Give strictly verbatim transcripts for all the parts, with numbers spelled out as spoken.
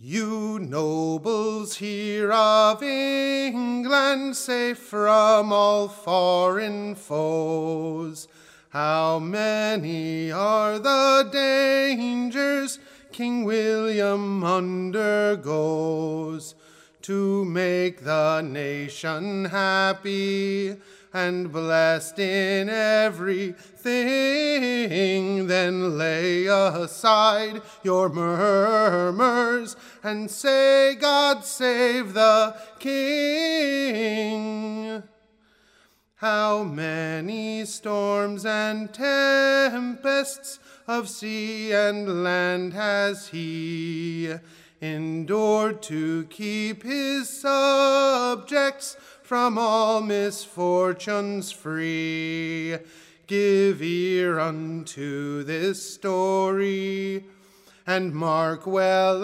You nobles here of England, safe from all foreign foes, how many are the dangers King William undergoes to make the nation happy and blessed in everything. Then lay aside your murmurs and say, God save the King. How many storms and tempests of sea and land has he endured to keep his subjects from all misfortunes free. Give ear unto this story, and mark well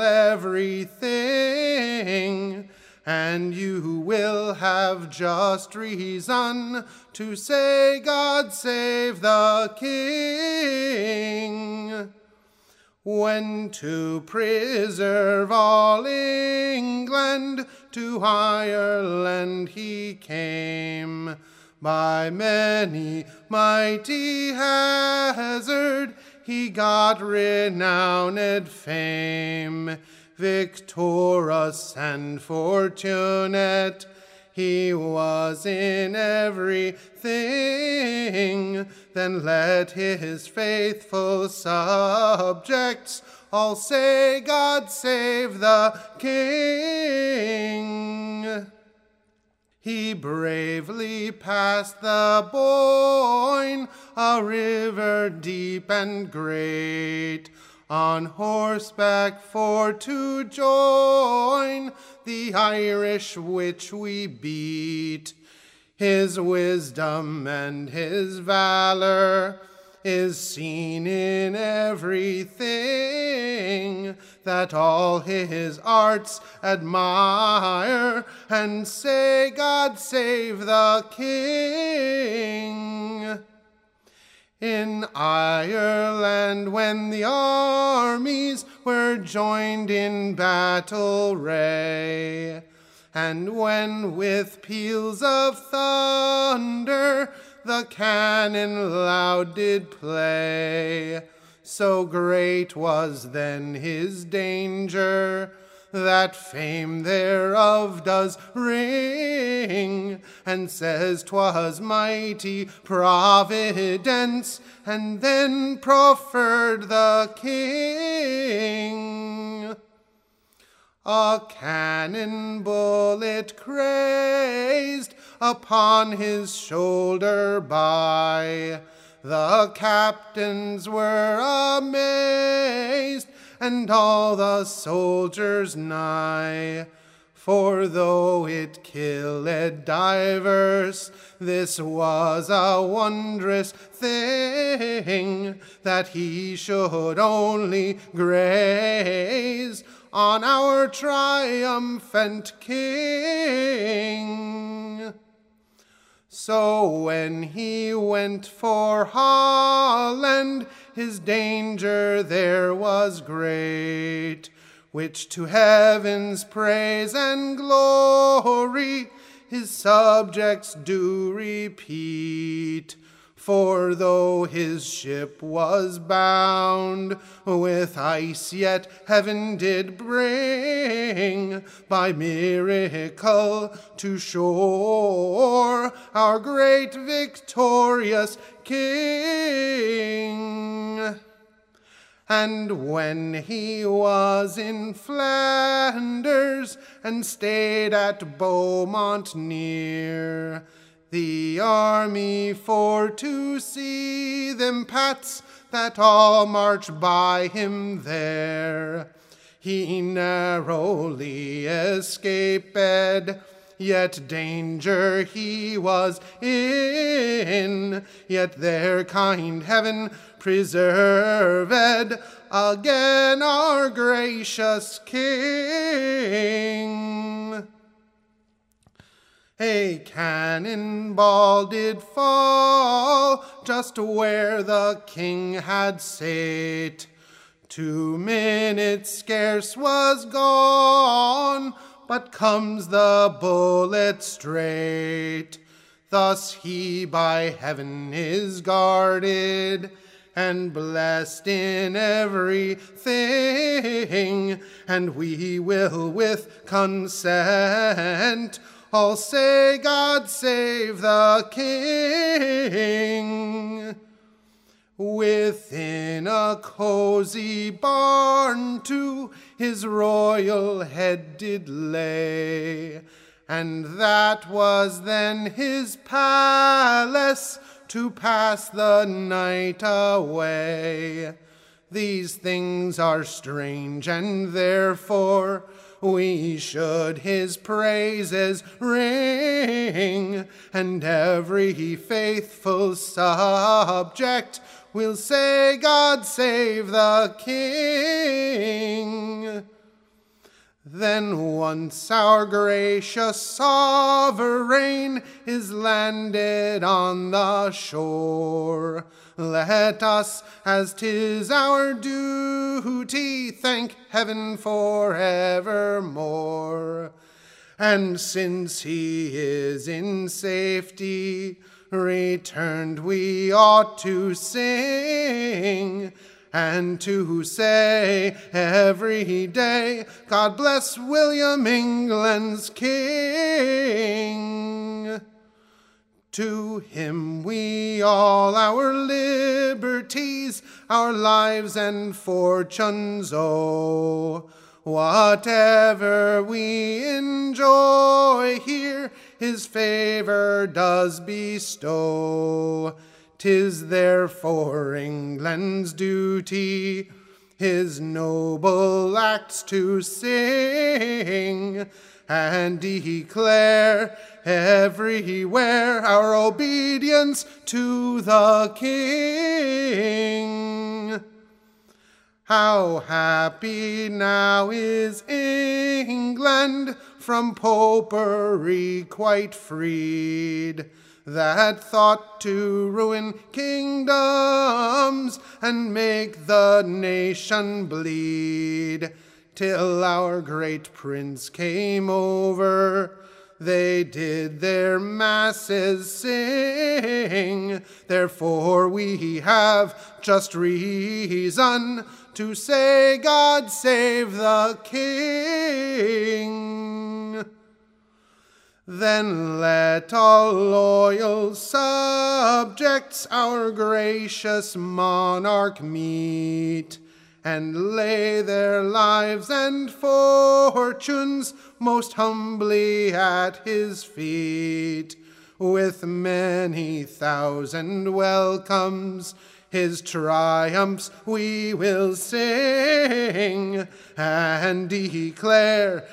everything, and you will have just reason to say, God save the King. When to preserve all England, to Ireland he came. By many mighty hazard he got renowned fame. Victorious and fortunate he was in everything. Then let his faithful subjects all say, God save the King. He bravely passed the Boyne, a river deep and great, on horseback for to join the Irish which we beat. His wisdom and his valor is seen in everything, that all his arts admire and say, God save the King. In Ireland, when the armies were joined in battle ray, and when with peals of thunder the cannon loud did play, so great was then his danger, that fame thereof does ring, and says 'twas mighty providence, and then proffered the King. A cannon bullet grazed upon his shoulder by. The captains were amazed, and all the soldiers nigh. For though it killed divers, this was a wondrous thing, that he should only graze on our triumphant King. So when he went for Holland, his danger there was great, which to heaven's praise and glory his subjects do repeat. For though his ship was bound with ice, yet heaven did bring by miracle to shore our great victorious King. And when he was in Flanders and stayed at Beaumont near, the army for to see them Pats that all march by him there, he narrowly escaped, yet danger he was in, yet their kind heaven preserved again our gracious King. A cannonball did fall just where the King had sate, Two minutes scarce was gone, but comes the bullet straight. Thus he by heaven is guarded, and blessed in everything, and we will with consent all say, God save the King. Within a cozy barn to his royal head did lay, and that was then his palace to pass the night away. These things are strange, and therefore we should his praises ring, and every faithful subject will say, God save the King. Then once our gracious sovereign is landed on the shore, let us, as 'tis our duty, thank heaven for evermore. And since he is in safety returned, we ought to sing, and to say every day, God bless William, England's King. To him we all our liberties, our lives and fortunes owe. Whatever we enjoy here, his favor does bestow. 'Tis therefore England's duty his noble acts to sing, and declare everywhere our obedience to the King. How happy now is England, from popery quite freed, that thought to ruin kingdoms and make the nation bleed. Till our great prince came over, they did their masses sing. Therefore we have just reason to say, God save the King. Then let all loyal subjects our gracious monarch meet, and lay their lives and fortunes most humbly at his feet. With many thousand welcomes his triumphs we will sing, and declare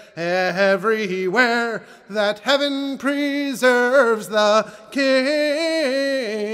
everywhere that heaven preserves the King.